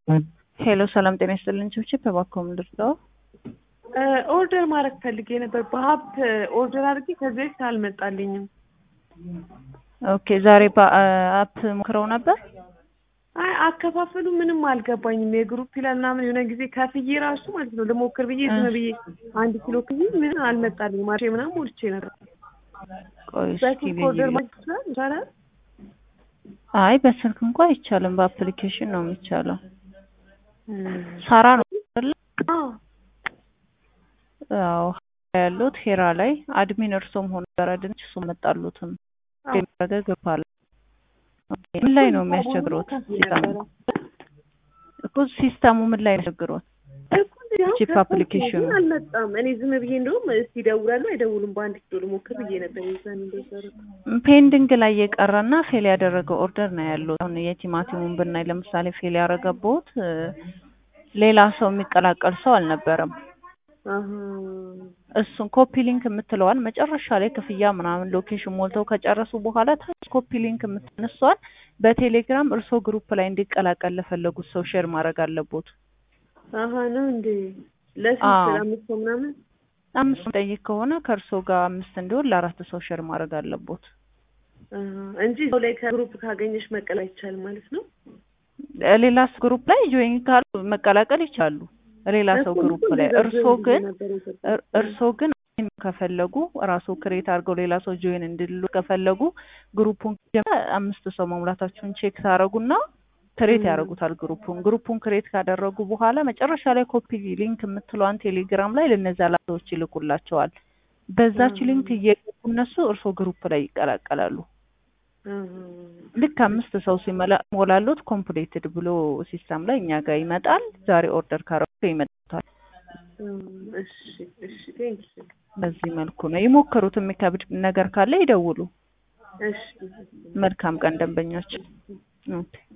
ሄሎ ሰላም ጤና ይስጥልኝ። ቺፕ በባኮም ልርዳው? ኦርደር ማድረግ ፈልጌ ነበር። በሀብት ኦርደር አድርጌ ከዚህ በፊት አልመጣልኝም። ኦኬ ዛሬ በአፕ ሞክረው ነበር? አይ አከፋፈሉ ምንም አልገባኝም። የግሩፕ ይላል ምናምን የሆነ ጊዜ ከፍዬ ራሱ ማለት ነው ልሞክር ብዬ ዝም ብዬ 1 ኪሎ ክዬ ምንም አልመጣልኝም። ማርኬ ምናምን ሞልቼ ነበር። ቆይ እስኪ ኦርደር ማድረግ ይችላል? አይ በስልክ እንኳን አይቻልም፣ በአፕሊኬሽን ነው የሚቻለው። ሳራ ነው አይደል? አዎ ያሉት ሄራ ላይ አድሚን እርሶም ሆነ በረድንች እሱ መጣሉትም ገባለ። ምን ላይ ነው የሚያስቸግሩት? ሲስተሙ ምን ላይ ነው የሚያስቸግሩት? ቺፕ አፕሊኬሽኑ አልመጣም። እኔ ዝም ብዬ እንደውም እስቲ ደውላለሁ አይደውሉም በአንድ ኪሎ ልሞክር ብዬ ነበር። ይዘን እንደሰሩ ፔንዲንግ ላይ የቀረና ፌል ያደረገው ኦርደር ነው ያለው። አሁን የቲማቲሙን ብናይ ለምሳሌ ፌል ያደረገበት ሌላ ሰው የሚቀላቀል ሰው አልነበረም። እሱን ኮፒ ሊንክ የምትለዋል መጨረሻ ላይ ክፍያ ምናምን ሎኬሽን ሞልተው ከጨረሱ በኋላ ታች ኮፒ ሊንክ የምትነሷል በቴሌግራም እርሶ ግሩፕ ላይ እንዲቀላቀል ለፈለጉት ሰው ሼር ማድረግ አለቦት። ነው እንዴ? ለስንት አምስት ምናምን አምስት ጠይቅ ከሆነ ከእርሶ ጋር 5 እንዲሆን ለ4 ሰው ሼር ማድረግ አለቦት እንጂ ሰው ላይ ከግሩፕ ካገኘሽ መቀላቀል አይቻልም ማለት ነው። ሌላ ግሩፕ ላይ ጆይን ካሉ መቀላቀል ይችላሉ። ሌላ ሰው ግሩፕ ላይ እርሶ ግን ከፈለጉ ራሱ ክሬት አድርገው ሌላ ሰው ጆይን እንዲሉ ከፈለጉ ግሩፑን 5 ሰው መሙላታችሁን ቼክ ታረጉና ክሬት ያደርጉታል። ግሩፑን ክሬት ካደረጉ በኋላ መጨረሻ ላይ ኮፒ ሊንክ የምትለዋን ቴሌግራም ላይ ለነዛ ላቶች ይልኩላቸዋል። በዛች ሊንክ እየገቡ እነሱ እርሶ ግሩፕ ላይ ይቀላቀላሉ። ልክ 5 ሰው ሲሞላሉት ኮምፕሊትድ ብሎ ሲስተም ላይ እኛ ጋር ይመጣል። ዛሬ ኦርደር ካረጉ ይመጣል። እሺ ቴንክስ። በዚህ መልኩ ነው ይሞክሩት። የሚከብድ ነገር ካለ ይደውሉ። እሺ መልካም ቀን ደንበኞች። ኦኬ